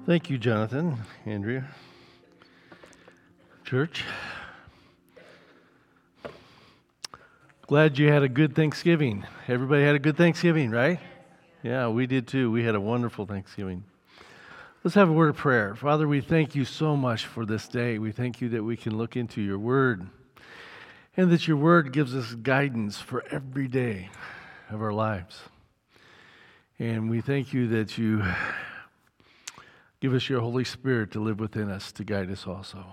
Thank you, Jonathan, Andrea. Church, glad you had a good Thanksgiving. Everybody had a good Thanksgiving, right? Yeah, we did too. We had a wonderful Thanksgiving. Let's have a word of prayer. Father, we thank you so much for this day. We thank you that we can look into your word and that your word gives us guidance for every day of our lives. And we thank you that you give us your Holy Spirit to live within us, to guide us also.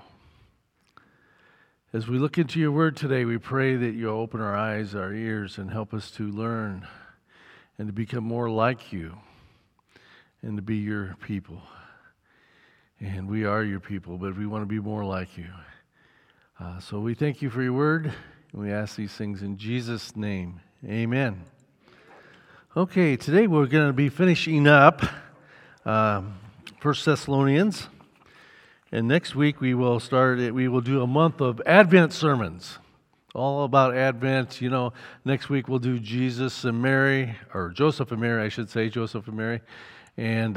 As we look into your word today, we pray that you'll open our eyes, our ears, and help us to learn and to become more like you and to be your people. And we are your people, but we want to be more like you. So we thank you for your word, and we ask these things in Jesus' name. Amen. Okay, today we're going to be finishing up 1 Thessalonians. And next week we will do a month of Advent sermons, all about Advent. You know, next week we'll do Jesus and Mary, or Joseph and Mary, I should say, Joseph and Mary. And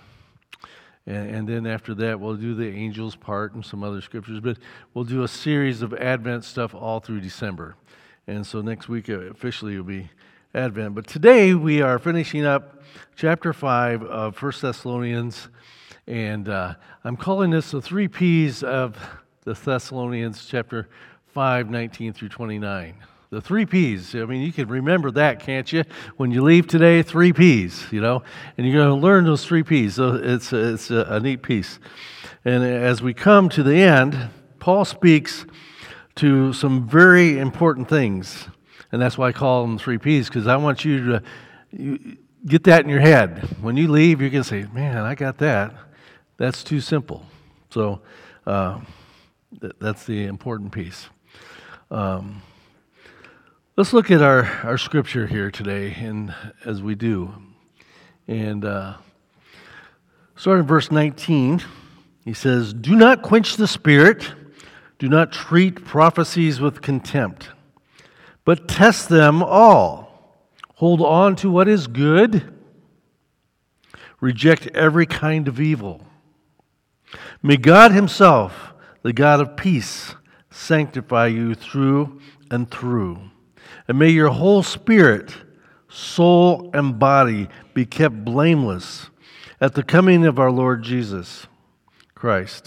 then after that we'll do the angels part and some other scriptures. But we'll do a series of Advent stuff all through December. And so next week officially will be Advent. But today we are finishing up chapter 5 of 1 Thessalonians. And I'm calling this the 3 Ps of the Thessalonians, chapter 5, 19 through 29. The 3 Ps. I mean, you can remember that, can't you? When you leave today, 3 Ps, you know. And you're going to learn those 3 Ps. So it's a neat piece. And as we come to the end, Paul speaks to some very important things. And that's why I call them 3 Ps, because I want you to get that in your head. When you leave, you're going to say, man, I got that. That's too simple. So that's the important piece. Let's look at our scripture here today, and as we do. And starting in verse 19, he says, "Do not quench the spirit, do not treat prophecies with contempt, but test them all. Hold on to what is good, reject every kind of evil. May God himself, the God of peace, sanctify you through and through. And may your whole spirit, soul, and body be kept blameless at the coming of our Lord Jesus Christ.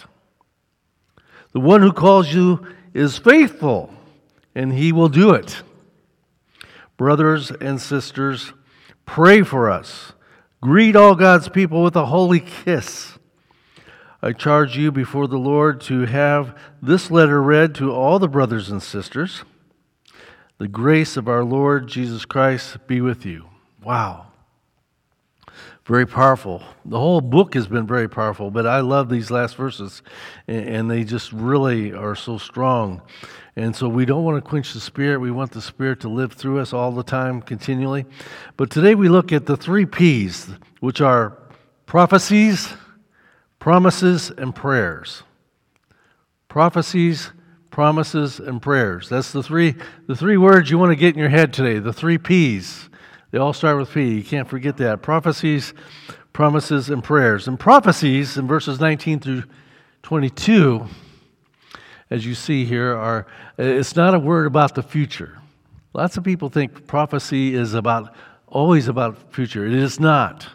The one who calls you is faithful, and he will do it. Brothers and sisters, pray for us. Greet all God's people with a holy kiss. I charge you before the Lord to have this letter read to all the brothers and sisters. The grace of our Lord Jesus Christ be with you." Wow. Very powerful. The whole book has been very powerful, but I love these last verses, and they just really are so strong. And so we don't want to quench the Spirit. We want the Spirit to live through us all the time, continually. But today we look at the 3 Ps, which are prophecies, promises, and prayers. Prophecies, promises, and prayers. That's the three words you want to get in your head today, the 3 Ps. They all start with P. You can't forget that. Prophecies, promises, and prayers. And prophecies in verses 19 through 22, as you see here, it's not a word about the future. Lots of people think prophecy is always about future. It is not.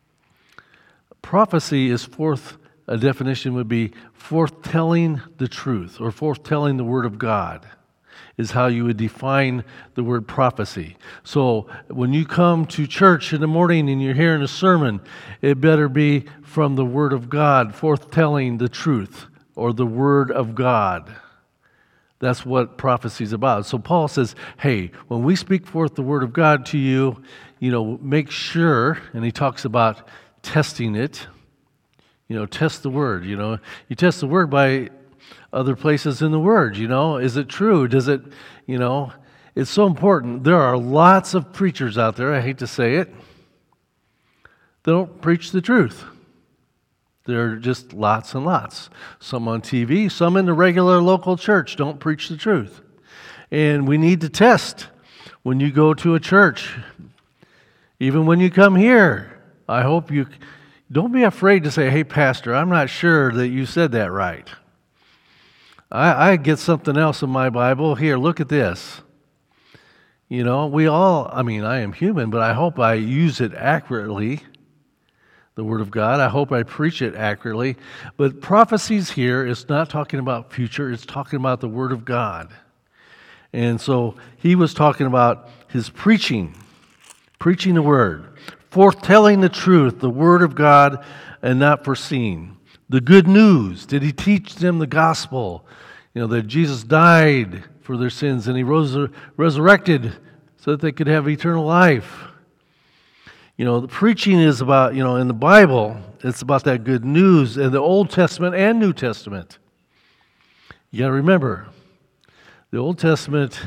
Prophecy is a definition would be forthtelling the truth, or forthtelling the word of God, is how you would define the word prophecy. So when you come to church in the morning and you're hearing a sermon, it better be from the word of God, forthtelling the truth, or the word of God. That's what prophecy is about. So Paul says, hey, when we speak forth the word of God to you, make sure, and he talks about testing it. Test the word. You test the word by other places in the word. Is it true? Does it, it's so important. There are lots of preachers out there, I hate to say it, they don't preach the truth. There are just lots and lots. Some on TV, some in the regular local church don't preach the truth. And we need to test when you go to a church. Even when you come here, I hope you don't be afraid to say, hey, Pastor, I'm not sure that you said that right. I get something else in my Bible. Here, look at this. You know, I am human, but I hope I use it accurately, the Word of God. I hope I preach it accurately. But prophecies here is not talking about future, it's talking about the Word of God. And so he was talking about his preaching the Word, foretelling the truth, the Word of God, and not foreseeing. The good news, did he teach them the gospel? You know, that Jesus died for their sins and he resurrected so that they could have eternal life. You know, the preaching is about, you know, in the Bible, it's about that good news in the Old Testament and New Testament. You got to remember, the Old Testament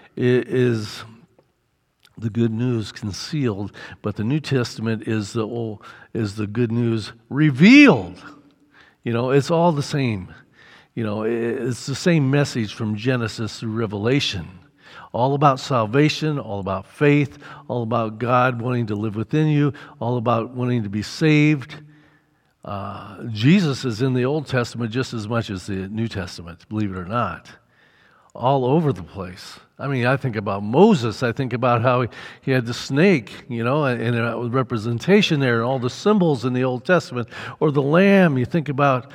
is the good news concealed, but the New Testament is the good news revealed. You know, it's all the same. You know, it's the same message from Genesis through Revelation. All about salvation, all about faith, all about God wanting to live within you, all about wanting to be saved. Jesus is in the Old Testament just as much as the New Testament, believe it or not. All over the place. I mean, I think about Moses. I think about how he had the snake, you know, and a representation there, and all the symbols in the Old Testament. Or the lamb. You think about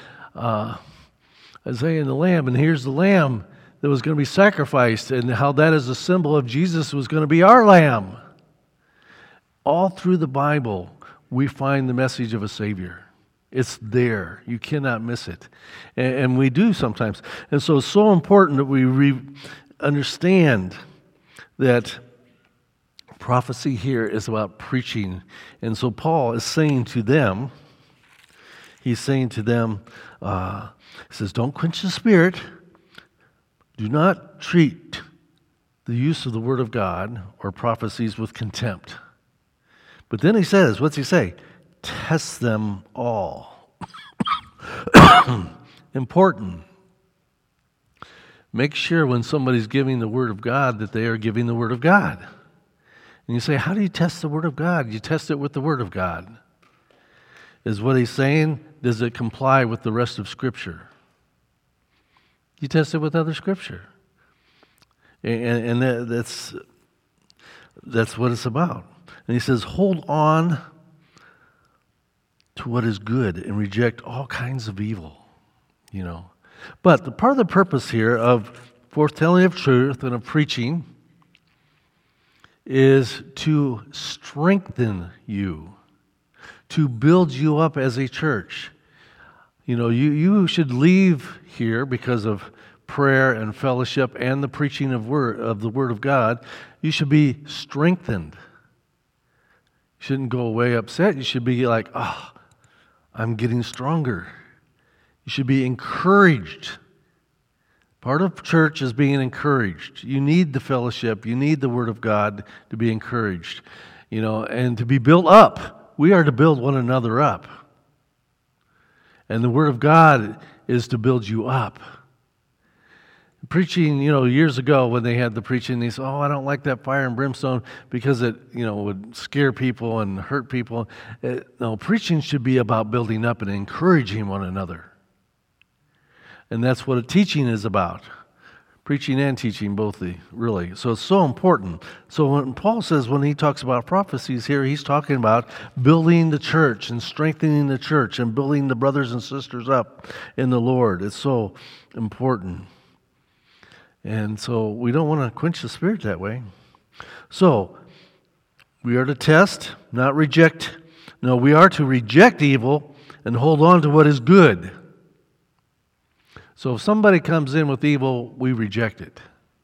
Isaiah and the lamb, and here's the lamb that was going to be sacrificed, and how that is a symbol of Jesus was going to be our lamb. All through the Bible, we find the message of a Savior. It's there. You cannot miss it. And we do sometimes. And so it's so important that we understand that prophecy here is about preaching. And so Paul is saying to them, he says, don't quench the Spirit. Do not treat the use of the Word of God or prophecies with contempt. But then he says, what's he say? Test them all. Important. Make sure when somebody's giving the Word of God that they are giving the Word of God. And you say, how do you test the Word of God? You test it with the Word of God. Is what he's saying, does it comply with the rest of Scripture? You test it with other Scripture. And that's what it's about. And he says, hold on to what is good and reject all kinds of evil, you know. But the part of the purpose here of foretelling of truth and of preaching is to strengthen you, to build you up as a church. You know, you should leave here because of prayer and fellowship and the preaching of the Word of God. You should be strengthened. You shouldn't go away upset. You should be like, oh, I'm getting stronger. You should be encouraged. Part of church is being encouraged. You need the fellowship. You need the Word of God to be encouraged, you know, and to be built up. We are to build one another up. And the Word of God is to build you up. Preaching, you know, years ago when they had the preaching, they said, oh, I don't like that fire and brimstone because it, you know, would scare people and hurt people. No, preaching should be about building up and encouraging one another. And that's what a teaching is about. Preaching and teaching, both really. So it's so important. So when Paul says, when he talks about prophecies here, he's talking about building the church and strengthening the church and building the brothers and sisters up in the Lord. It's so important. And so we don't want to quench the Spirit that way. So we are to test, not reject. No, we are to reject evil and hold on to what is good. So if somebody comes in with evil, we reject it.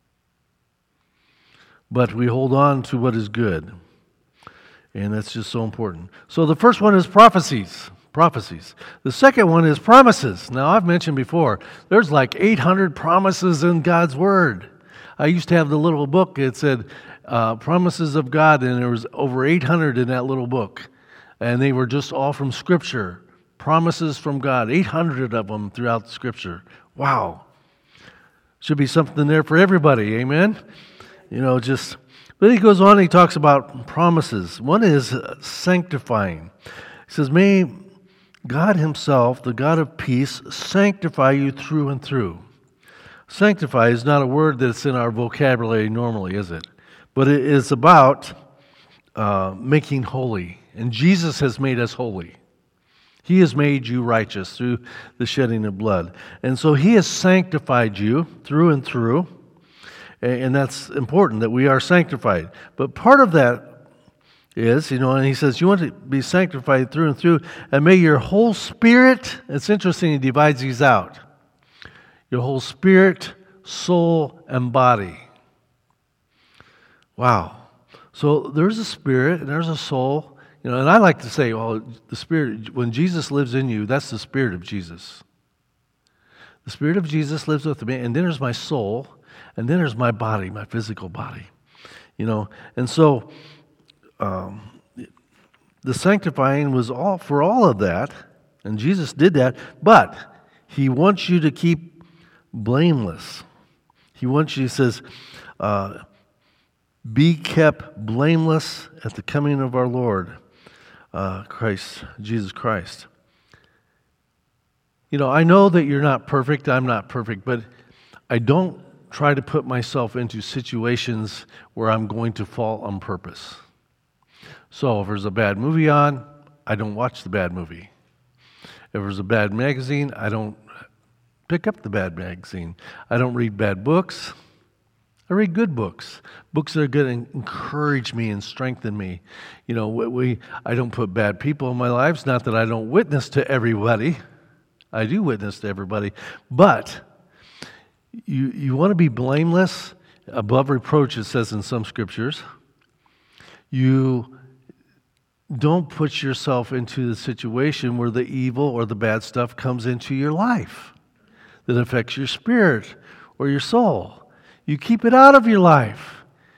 But we hold on to what is good. And that's just so important. So the first one is prophecies. The second one is promises. Now, I've mentioned before, there's like 800 promises in God's Word. I used to have the little book. It said promises of God, and there was over 800 in that little book. And they were just all from Scripture. Promises from God, 800 of them throughout Scripture. Wow. Should be something there for everybody, amen? You know, but he goes on and he talks about promises. One is sanctifying. He says, God himself, the God of peace, sanctify you through and through. Sanctify is not a word that's in our vocabulary normally, is it? But it is about making holy. And Jesus has made us holy. He has made you righteous through the shedding of blood. And so he has sanctified you through and through. And that's important, that we are sanctified. But part of that is, and he says, you want to be sanctified through and through, and may your whole spirit, it's interesting, he divides these out. Your whole spirit, soul, and body. Wow. So there's a spirit and there's a soul. And I like to say, the Spirit, when Jesus lives in you, that's the Spirit of Jesus. The Spirit of Jesus lives with me, and then there's my soul, and then there's my body, my physical body. And so the sanctifying was all for all of that, and Jesus did that, but he wants you to keep blameless. He says, be kept blameless at the coming of our Lord, Jesus Christ. I know that you're not perfect, I'm not perfect, but I don't try to put myself into situations where I'm going to fall on purpose. So if there's a bad movie on, I don't watch the bad movie. If there's a bad magazine, I don't pick up the bad magazine. I don't read bad books. I read good books. Books that are good and encourage me and strengthen me. I don't put bad people in my lives. Not that I don't witness to everybody. I do witness to everybody. But you want to be blameless, above reproach, it says in some scriptures. You don't put yourself into the situation where the evil or the bad stuff comes into your life that affects your spirit or your soul. You keep it out of your life.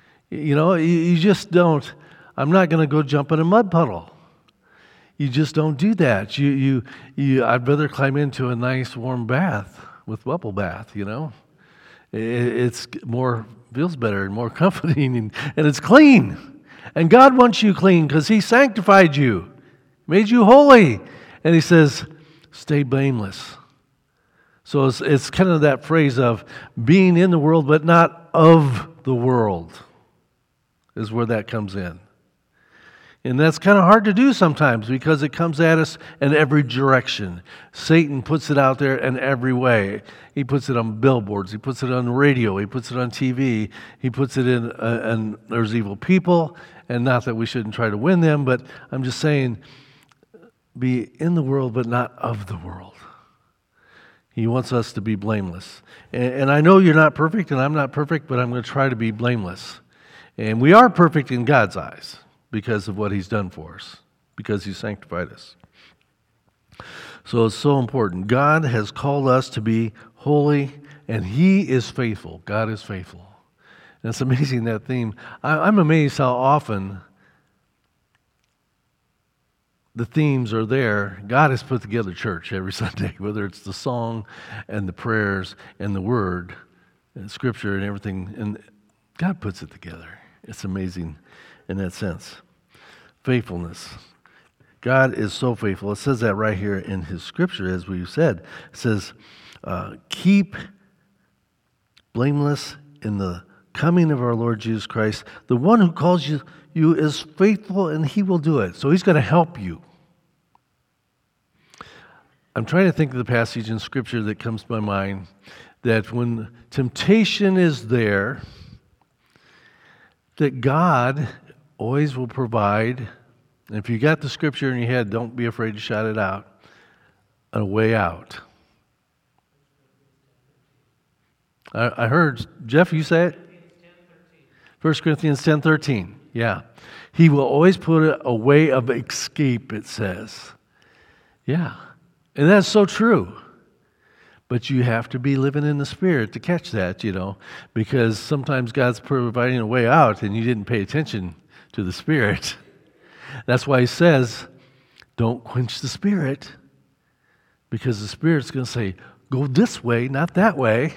You just don't. I'm not going to go jump in a mud puddle. You just don't do that. I'd rather climb into a nice warm bath with bubble bath, It's feels better and more comforting, and it's clean. And God wants you clean because he sanctified you, made you holy. And he says, stay blameless. So it's kind of that phrase of being in the world but not of the world is where that comes in. And that's kind of hard to do sometimes because it comes at us in every direction. Satan puts it out there in every way. He puts it on billboards. He puts it on the radio. He puts it on TV. He puts it in, and there's evil people. And not that we shouldn't try to win them, but I'm just saying, be in the world but not of the world. He wants us to be blameless. And I know you're not perfect, and I'm not perfect, but I'm going to try to be blameless. And we are perfect in God's eyes because of what he's done for us, because he sanctified us. So it's so important. God has called us to be holy, and he is faithful. God is faithful. And it's amazing, that theme. I'm amazed how often the themes are there. God has put together church every Sunday, whether it's the song and the prayers and the word and scripture and everything. And God puts it together. It's amazing in that sense. Faithfulness. God is so faithful. It says that right here in his scripture, as we said. It says, keep blameless in the coming of our Lord Jesus Christ. The one who calls you is faithful, and he will do it. So he's going to help you. I'm trying to think of the passage in Scripture that comes to my mind, that when temptation is there, that God always will provide, and if you got the Scripture in your head, don't be afraid to shout it out, a way out. I heard, Jeff, you say it? 1 Corinthians 10:13. Yeah. He will always put a way of escape, it says. Yeah. And that's so true. But you have to be living in the Spirit to catch that, because sometimes God's providing a way out and you didn't pay attention to the Spirit. That's why he says, don't quench the Spirit, because the Spirit's going to say, go this way, not that way.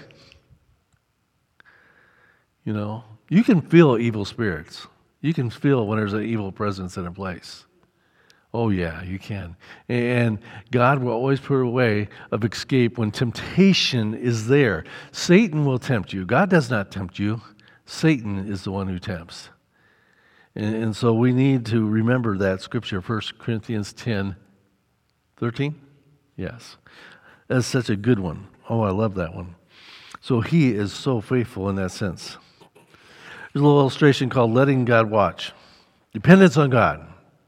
You can feel evil spirits. You can feel when there's an evil presence in a place. Oh, yeah, you can. And God will always put a way of escape when temptation is there. Satan will tempt you. God does not tempt you. Satan is the one who tempts. And so we need to remember that scripture, 1 Corinthians 10:13. Yes. That's such a good one. Oh, I love that one. So he is so faithful in that sense. There's a little illustration called letting God watch. Dependence on God.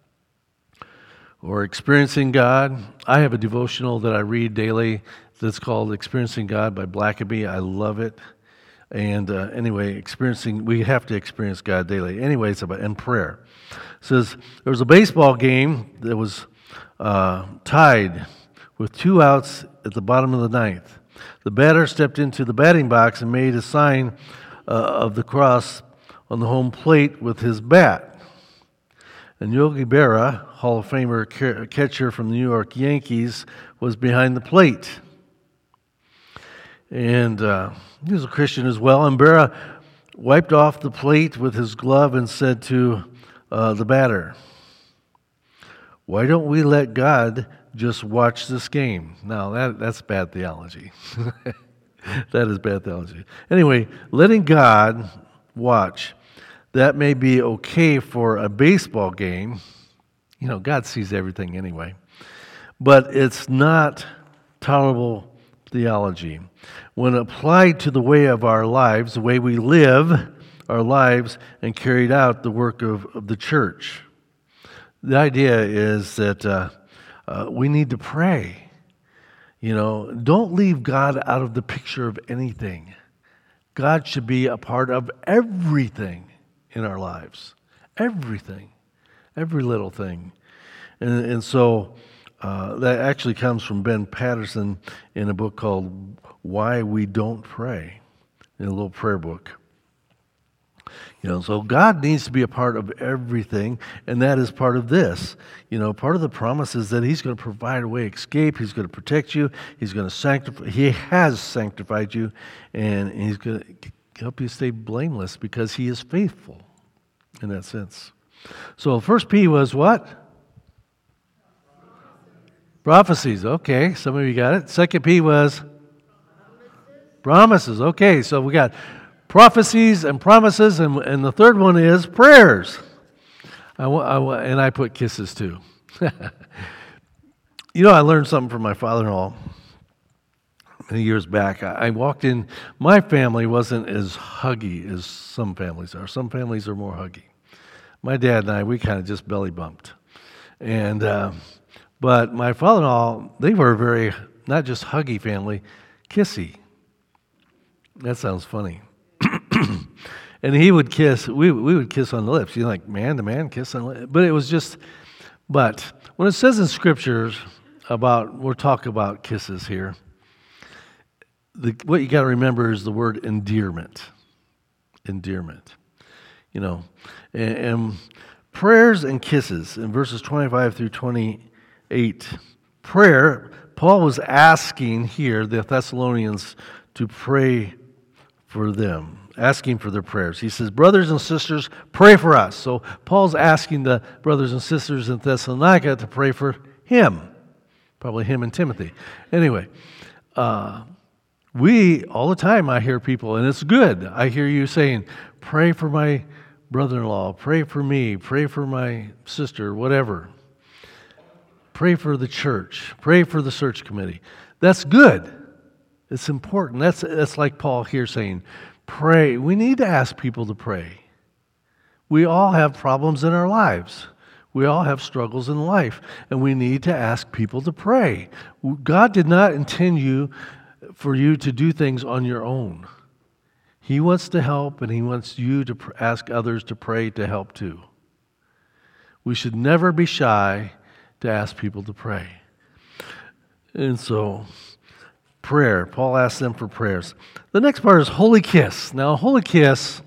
Or experiencing God. I have a devotional that I read daily that's called Experiencing God by Blackaby. I love it. And anyway, we have to experience God daily. Anyway, it's about, and prayer. It says, there was a baseball game that was tied with 2 outs at the bottom of the ninth. The batter stepped into the batting box and made a sign of the cross on the home plate with his bat. And Yogi Berra, Hall of Famer catcher from the New York Yankees, was behind the plate. And he was a Christian as well. And Berra wiped off the plate with his glove and said to the batter, "Why don't we let God just watch this game?" Now, that's bad theology. That is bad theology. Anyway, letting God watch. That may be okay for a baseball game. You know, God sees everything anyway. But it's not tolerable theology. When applied to the way of our lives, the way we live our lives and carried out the work of the church. The idea is that we need to pray. You know, don't leave God out of the picture of anything. God should be a part of everything in our lives. Everything. Every little thing. And so that actually comes from Ben Patterson in a book called Why We Don't Pray, in a little prayer book. You know, so God needs to be a part of everything, and that is part of this. You know, part of the promise is that He's going to provide a way of escape. He's going to protect you. He's going to sanctify. He has sanctified you, and He's going to help you stay blameless because He is faithful in that sense. So first P was what? Prophecies. Okay, some of you got it. Second P was? Promises. Okay, so we got prophecies and promises, and the third one is prayers. And I put kisses too. You know, I learned something from my father-in-law many years back. I walked in, my family wasn't as huggy as some families are. Some families are more huggy. My dad and I, we kind of just belly bumped. And but my father-in-law, they were a very, not just huggy family, kissy. That sounds funny. And he would kiss, we would kiss on the lips. You know, like man to man, kiss on the lips. But it was just, but when it says in scriptures we'll talk about kisses here, what you got to remember is the word endearment. Endearment. You know, and prayers and kisses in verses 25 through 28. Prayer, Paul was asking here the Thessalonians to pray for them, asking for their prayers. He says, brothers and sisters, pray for us. So Paul's asking the brothers and sisters in Thessalonica to pray for him. Probably him and Timothy. Anyway, we, all the time I hear people, and it's good, I hear you saying, pray for my brother-in-law, pray for me, pray for my sister, whatever. Pray for the church, pray for the search committee. That's good. It's important. That's like Paul here saying, pray. We need to ask people to pray. We all have problems in our lives. We all have struggles in life, and we need to ask people to pray. God did not intend for you to do things on your own. He wants to help, and He wants you to ask others to pray to help too. We should never be shy to ask people to pray. And so, prayer. Paul asked them for prayers. The next part is holy kiss. Now, holy kiss,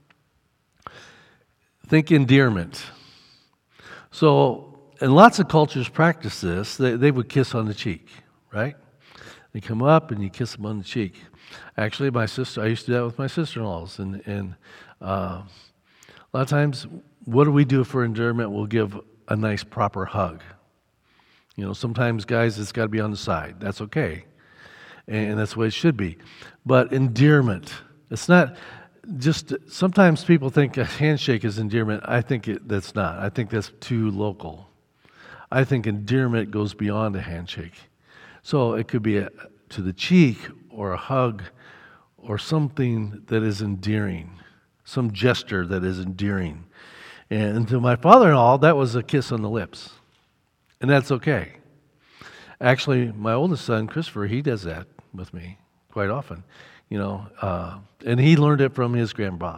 think endearment. So, and lots of cultures practice this. They would kiss on the cheek, right? They come up and you kiss them on the cheek. Actually, I used to do that with my sister-in-laws. And a lot of times, what do we do for endearment? We'll give a nice proper hug. Sometimes, guys, it's got to be on the side. That's okay. And that's the way it should be. But endearment, it's not just, sometimes people think a handshake is endearment. I think that's not. I think that's too local. I think endearment goes beyond a handshake. So it could be to the cheek or a hug or something that is endearing, some gesture that is endearing. And to my father-in-law, that was a kiss on the lips. And that's okay. Actually, my oldest son, Christopher, he does that with me quite often, and he learned it from his grandpa,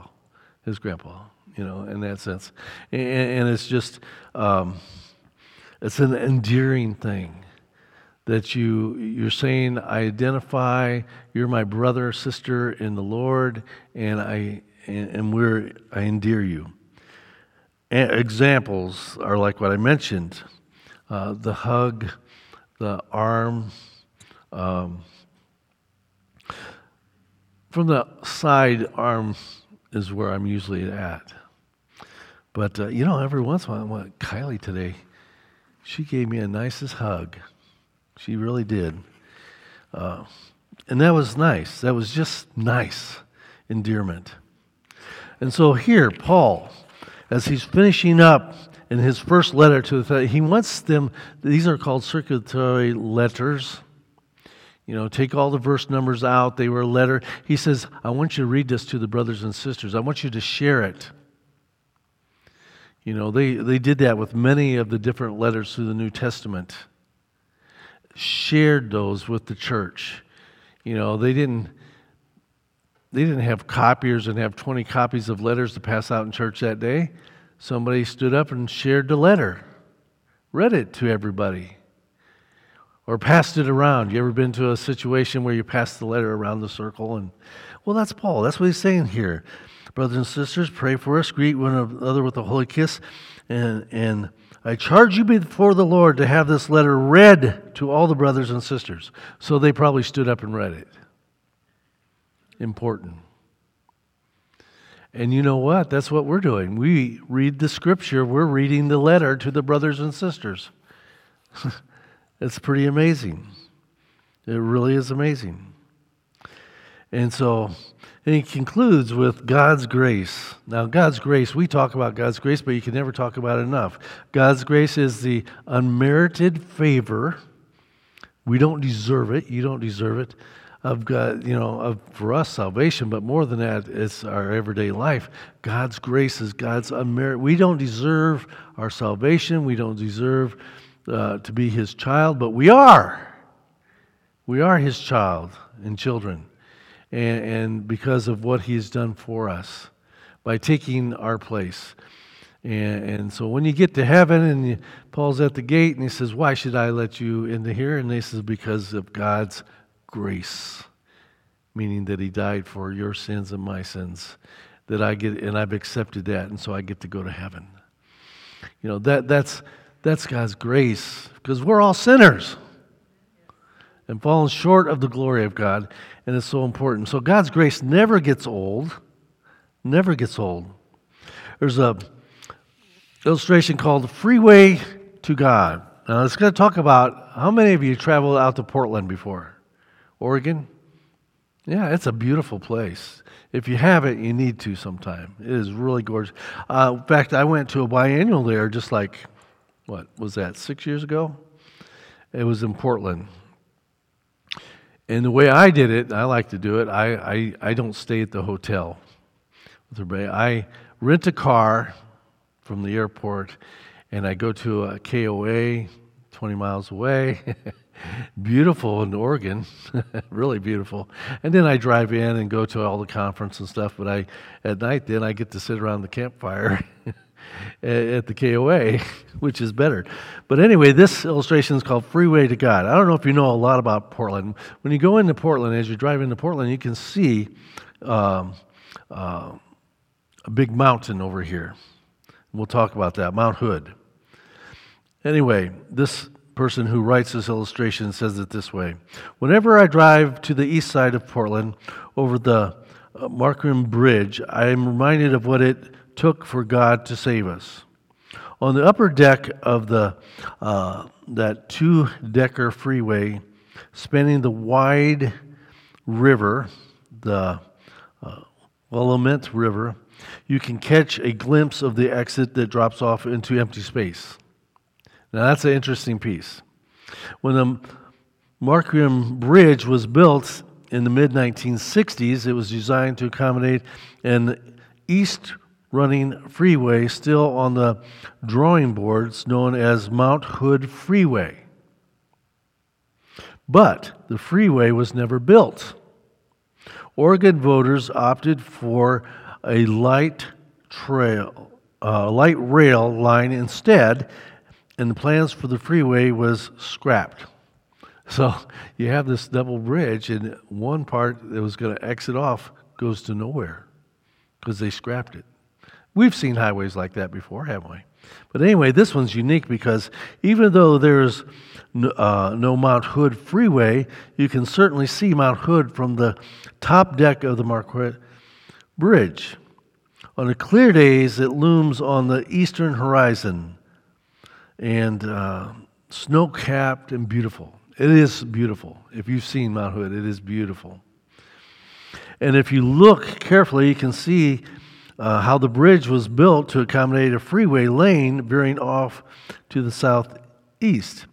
in that sense. And it's just, it's an endearing thing that you're saying, I identify, you're my brother or sister in the Lord, and I endear you. And examples are like what I mentioned, the hug, the arm. From the side, arm is where I'm usually at. But, every once in a while, Kylie today, she gave me a nicest hug. She really did. And that was nice. That was just nice endearment. And so here, Paul, as he's finishing up in his first letter to the, he wants them, these are called circulatory letters. Take all the verse numbers out. They were a letter. He says, I want you to read this to the brothers and sisters. I want you to share it. They did that with many of the different letters through the New Testament. Shared those with the church. They didn't have copiers and have 20 copies of letters to pass out in church that day. Somebody stood up and shared the letter, read it to everybody, or passed it around. You ever been to a situation where you pass the letter around the circle? And well, that's Paul. That's what he's saying here. Brothers and sisters, pray for us. Greet one another with a holy kiss. And I charge you before the Lord to have this letter read to all the brothers and sisters. So they probably stood up and read it. Important. And you know what? That's what we're doing. We read the scripture. We're reading the letter to the brothers and sisters. It's pretty amazing. It really is amazing. And so, and he concludes with God's grace. Now, God's grace, we talk about God's grace, but you can never talk about it enough. God's grace is the unmerited favor. We don't deserve it. You don't deserve it. Of God, for us, salvation, but more than that, it's our everyday life. God's grace is God's unmerited. We don't deserve our salvation. We don't deserve to be His child, but we are. We are His child and children, and because of what He's done for us by taking our place. And so when you get to heaven and Paul's at the gate and he says, "Why should I let you into here?" And he says, "Because of God's grace," meaning that He died for your sins and my sins, that I get, and I've accepted that, and so I get to go to heaven. That's God's grace, because we're all sinners and fallen short of the glory of God, and it's so important. So God's grace never gets old, never gets old. There's a illustration called Freeway to God. Now let's going to talk about, how many of you traveled out to Portland before? Oregon? Yeah, it's a beautiful place. If you haven't, you need to sometime. It is really gorgeous. In fact, I went to a biennial there just like, what was that, 6 years ago? It was in Portland. And the way I did it, I like to do it, I don't stay at the hotel with everybody. I rent a car from the airport, and I go to a KOA 20 miles away. Beautiful in Oregon, really beautiful. And then I drive in and go to all the conference and stuff, but at night then I get to sit around the campfire at the KOA, which is better. But anyway, this illustration is called Freeway to God. I don't know if you know a lot about Portland. When you go into Portland, as you drive into Portland, you can see a big mountain over here. We'll talk about that, Mount Hood. Anyway, this person who writes this illustration says it this way: whenever I drive to the east side of Portland over the Markham Bridge, I am reminded of what it took for God to save us. On the upper deck of that two-decker freeway spanning the wide river, the Willamette River, you can catch a glimpse of the exit that drops off into empty space. Now that's an interesting piece. When the Marquam Bridge was built in the mid-1960s, it was designed to accommodate an east-running freeway still on the drawing boards known as Mount Hood Freeway. But the freeway was never built. Oregon voters opted for a light rail line instead, and the plans for the freeway was scrapped. So you have this double bridge, and one part that was going to exit off goes to nowhere because they scrapped it. We've seen highways like that before, haven't we? But anyway, this one's unique because even though there's no Mount Hood Freeway, you can certainly see Mount Hood from the top deck of the Marquette Bridge. On the clear days, it looms on the eastern horizon and snow-capped and beautiful. It is beautiful. If you've seen Mount Hood, it is beautiful. And if you look carefully, you can see how the bridge was built to accommodate a freeway lane veering off to the southeast.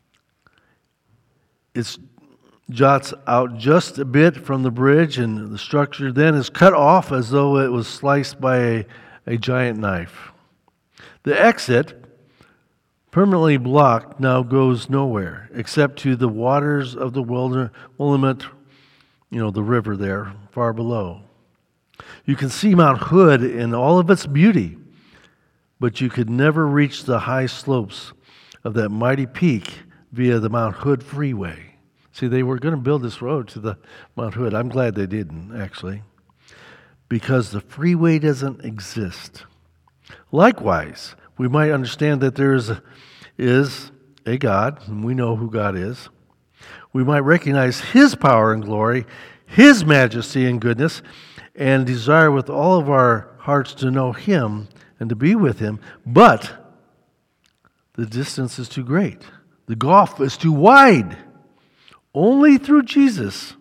It jots out just a bit from the bridge, and the structure then is cut off as though it was sliced by a giant knife. The exit, permanently blocked, now goes nowhere except to the waters of the Willamette, the river there far below. You can see Mount Hood in all of its beauty, but you could never reach the high slopes of that mighty peak via the Mount Hood Freeway. See, they were going to build this road to the Mount Hood. I'm glad they didn't, actually, because the freeway doesn't exist. Likewise, we might understand that there is a God, and we know who God is. We might recognize His power and glory, His majesty and goodness, and desire with all of our hearts to know Him and to be with Him, but the distance is too great. The gulf is too wide. Only through Jesus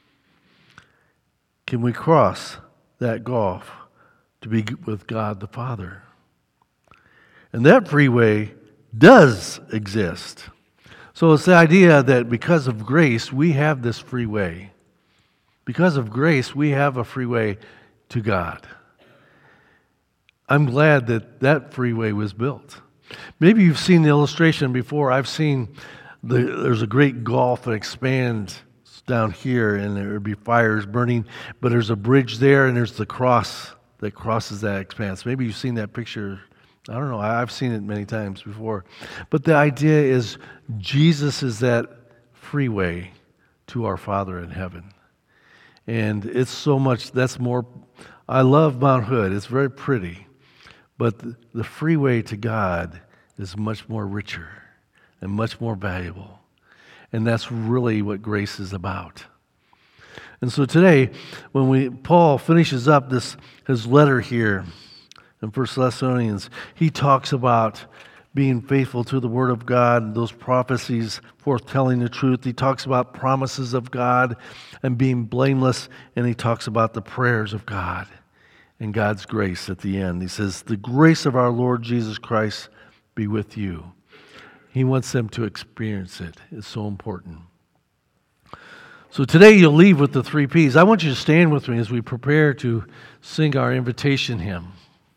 can we cross that gulf to be with God the Father. And that freeway does exist. So it's the idea that because of grace, we have this freeway. Because of grace, we have a freeway to God. I'm glad that that freeway was built. Maybe you've seen the illustration before. I've seen there's a great gulf that expands down here, and there would be fires burning, but there's a bridge there, and there's the cross that crosses that expanse. Maybe you've seen that picture. I don't know. I've seen it many times before. But the idea is Jesus is that freeway to our Father in heaven. And it's so much, that's more, I love Mount Hood. It's very pretty. But the freeway to God is much more richer and much more valuable. And that's really what grace is about. And so today, when Paul finishes up his letter here in 1 Thessalonians, he talks about being faithful to the Word of God, those prophecies, foretelling the truth. He talks about promises of God and being blameless, and he talks about the prayers of God and God's grace at the end. He says, the grace of our Lord Jesus Christ be with you. He wants them to experience it. It's so important. So today you'll leave with the 3 Ps. I want you to stand with me as we prepare to sing our invitation hymn.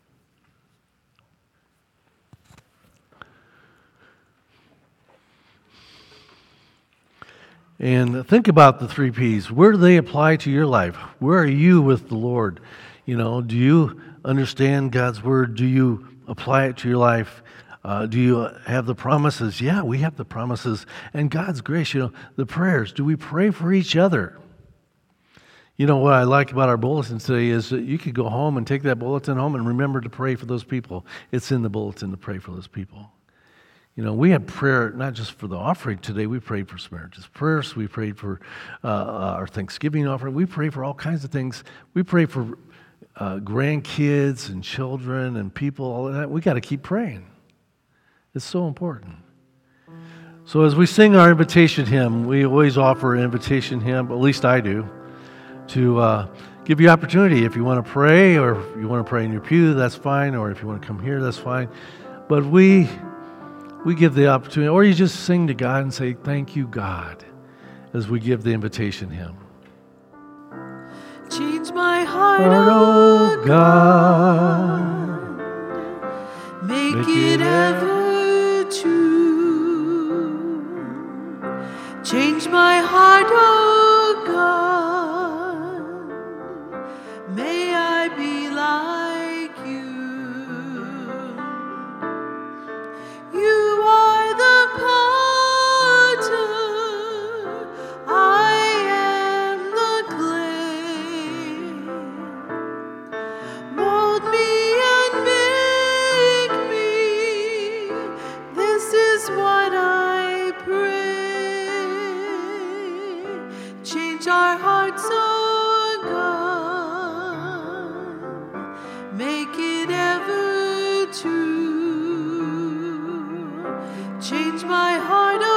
And think about the 3 Ps. Where do they apply to your life? Where are you with the Lord? Do you understand God's Word? Do you apply it to your life? Do you have the promises? Yeah, we have the promises. And God's grace, the prayers. Do we pray for each other? What I like about our bulletin today is that you could go home and take that bulletin home and remember to pray for those people. It's in the bulletin to pray for those people. We had prayer not just for the offering today. We prayed for Samaritan's Purse. We prayed for our Thanksgiving offering. We pray for all kinds of things. We pray for grandkids and children and people. All of that. We got to keep praying. It's so important. So as we sing our invitation hymn, we always offer an invitation hymn, at least I do, to give you opportunity. If you want to pray, or if you want to pray in your pew, that's fine, or if you want to come here, that's fine. But we give the opportunity, or you just sing to God and say, thank you, God, as we give the invitation hymn. Change my heart, oh God, make it ever true. Change my heart, oh God, may I be like you. You are the potter, I am the clay. Mold me and make me, this is what I pray. Change our hearts, oh God, make it ever true. Change my heart,